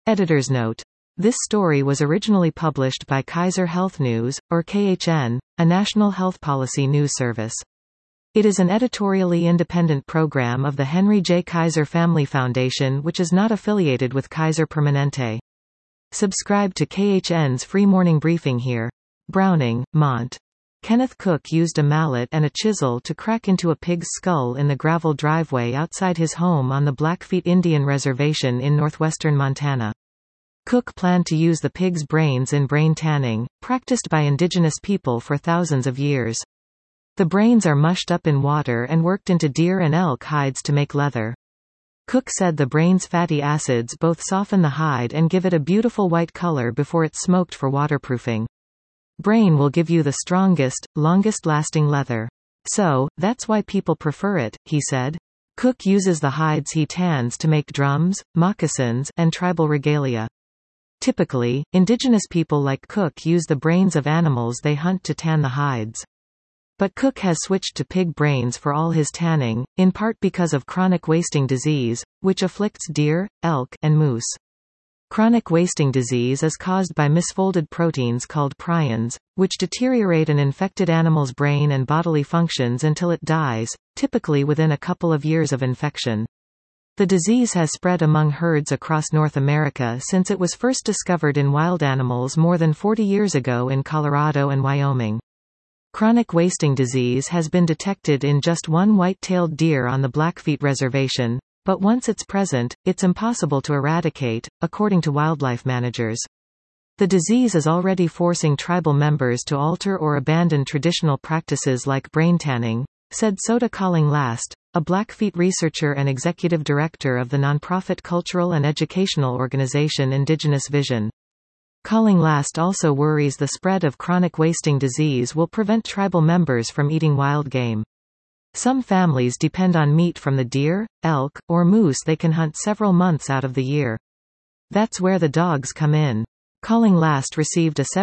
Editor's note. This story was originally published by Kaiser Health News, or KHN, a national health policy news service. It is an editorially independent program of the Henry J. Kaiser Family Foundation which is not affiliated with Kaiser Permanente. Subscribe to KHN's free morning briefing here. Browning, Mont. Kenneth Cook used a mallet and a chisel to crack into a pig's skull in the gravel driveway outside his home on the Blackfeet Indian Reservation in northwestern Montana. Cook planned to use the pig's brains in brain tanning, practiced by indigenous people for thousands of years. The brains are mushed up in water and worked into deer and elk hides to make leather. Cook said the brain's fatty acids both soften the hide and give it a beautiful white color before it's smoked for waterproofing. Brain will give you the strongest, longest-lasting leather. So, that's why people prefer it, he said. Cook uses the hides he tans to make drums, moccasins, and tribal regalia. Typically, indigenous people like Cook use the brains of animals they hunt to tan the hides. But Cook has switched to pig brains for all his tanning, in part because of chronic wasting disease, which afflicts deer, elk, and moose. Chronic wasting disease is caused by misfolded proteins called prions, which deteriorate an infected animal's brain and bodily functions until it dies, typically within a couple of years of infection. The disease has spread among herds across North America since it was first discovered in wild animals more than 40 years ago in Colorado and Wyoming. Chronic wasting disease has been detected in just one white-tailed deer on the Blackfeet Reservation, but once it's present, it's impossible to eradicate, according to wildlife managers. The disease is already forcing tribal members to alter or abandon traditional practices like brain tanning, said Soda Calling Last, a Blackfeet researcher and executive director of the nonprofit cultural and educational organization Indigenous Vision. Calling Last also worries the spread of chronic wasting disease will prevent tribal members from eating wild game. Some families depend on meat from the deer, elk, or moose they can hunt several months out of the year. That's where the dogs come in. Calling Last received a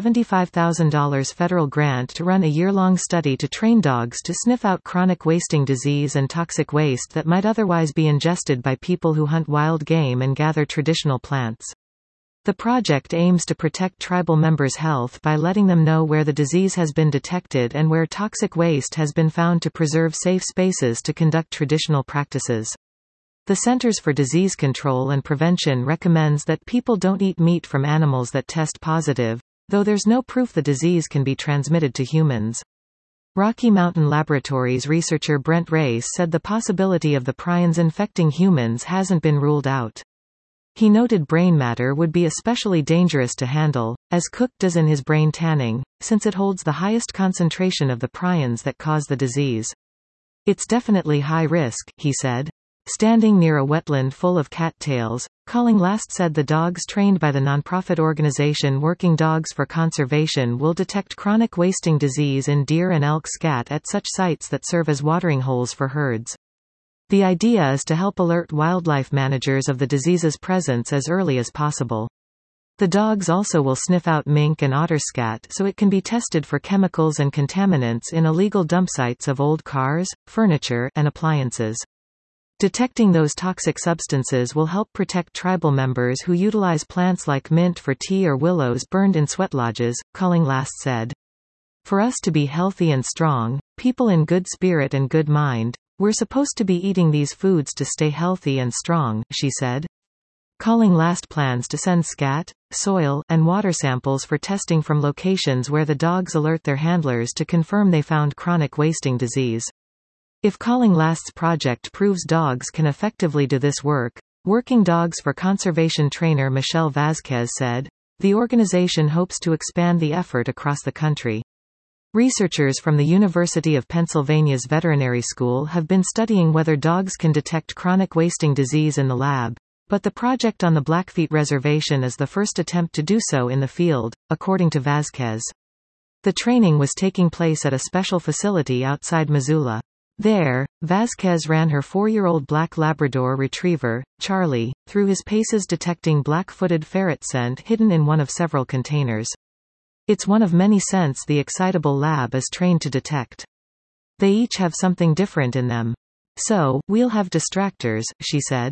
$75,000 federal grant to run a year-long study to train dogs to sniff out chronic wasting disease and toxic waste that might otherwise be ingested by people who hunt wild game and gather traditional plants. The project aims to protect tribal members' health by letting them know where the disease has been detected and where toxic waste has been found to preserve safe spaces to conduct traditional practices. The Centers for Disease Control and Prevention recommends that people don't eat meat from animals that test positive, though there's no proof the disease can be transmitted to humans. Rocky Mountain Laboratories researcher Brent Race said the possibility of the prions infecting humans hasn't been ruled out. He noted brain matter would be especially dangerous to handle, as Cook does in his brain tanning, since it holds the highest concentration of the prions that cause the disease. It's definitely high risk, he said. Standing near a wetland full of cattails, Calling Last said the dogs trained by the nonprofit organization Working Dogs for Conservation will detect chronic wasting disease in deer and elk scat at such sites that serve as watering holes for herds. The idea is to help alert wildlife managers of the disease's presence as early as possible. The dogs also will sniff out mink and otter scat so it can be tested for chemicals and contaminants in illegal dump sites of old cars, furniture, and appliances. Detecting those toxic substances will help protect tribal members who utilize plants like mint for tea or willows burned in sweat lodges, Calling Last said. For us to be healthy and strong, people in good spirit and good mind, we're supposed to be eating these foods to stay healthy and strong, she said. Calling Last plans to send scat, soil, and water samples for testing from locations where the dogs alert their handlers to confirm they found chronic wasting disease. If Calling Last's project proves dogs can effectively do this work, Working Dogs for Conservation trainer Michelle Vazquez said, the organization hopes to expand the effort across the country. Researchers from the University of Pennsylvania's veterinary school have been studying whether dogs can detect chronic wasting disease in the lab, but the project on the Blackfeet Reservation is the first attempt to do so in the field, according to Vazquez. The training was taking place at a special facility outside Missoula. There, Vazquez ran her 4-year-old black Labrador retriever, Charlie, through his paces detecting black-footed ferret scent hidden in one of several containers. It's one of many scents the excitable lab is trained to detect. They each have something different in them. So, we'll have distractors, she said.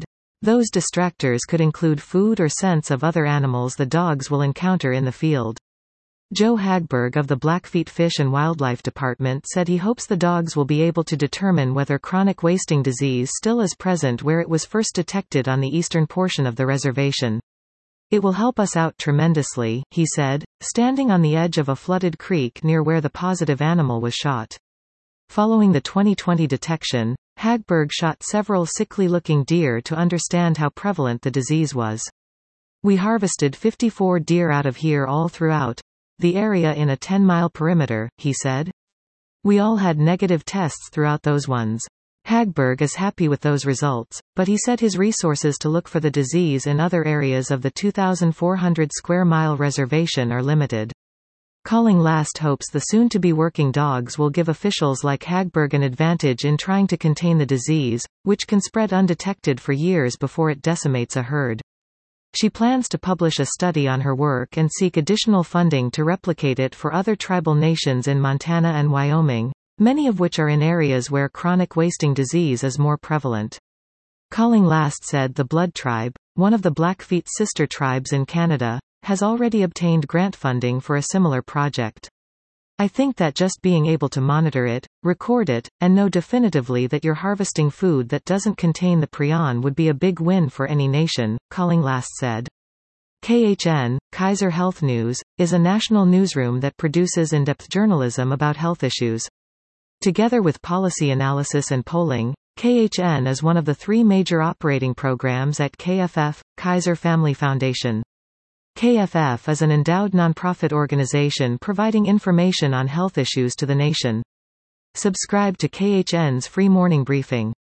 Those distractors could include food or scents of other animals the dogs will encounter in the field. Joe Hagberg of the Blackfeet Fish and Wildlife Department said he hopes the dogs will be able to determine whether chronic wasting disease still is present where it was first detected on the eastern portion of the reservation. It will help us out tremendously, he said, standing on the edge of a flooded creek near where the positive animal was shot. Following the 2020 detection, Hagberg shot several sickly-looking deer to understand how prevalent the disease was. We harvested 54 deer out of here all throughout the area in a 10-mile perimeter, he said. We all had negative tests throughout those ones. Hagberg is happy with those results, but he said his resources to look for the disease in other areas of the 2,400 square mile reservation are limited. Calling Last hopes the soon-to-be working dogs will give officials like Hagberg an advantage in trying to contain the disease, which can spread undetected for years before it decimates a herd. She plans to publish a study on her work and seek additional funding to replicate it for other tribal nations in Montana and Wyoming, many of which are in areas where chronic wasting disease is more prevalent. Calling Last said the Blood Tribe, one of the Blackfeet sister tribes in Canada, has already obtained grant funding for a similar project. I think that just being able to monitor it, record it, and know definitively that you're harvesting food that doesn't contain the prion would be a big win for any nation, Calling Last said. KHN, Kaiser Health News, is a national newsroom that produces in-depth journalism about health issues. Together with policy analysis and polling, KHN is one of the 3 major operating programs at KFF, Kaiser Family Foundation. KFF is an endowed nonprofit organization providing information on health issues to the nation. Subscribe to KHN's free morning briefing.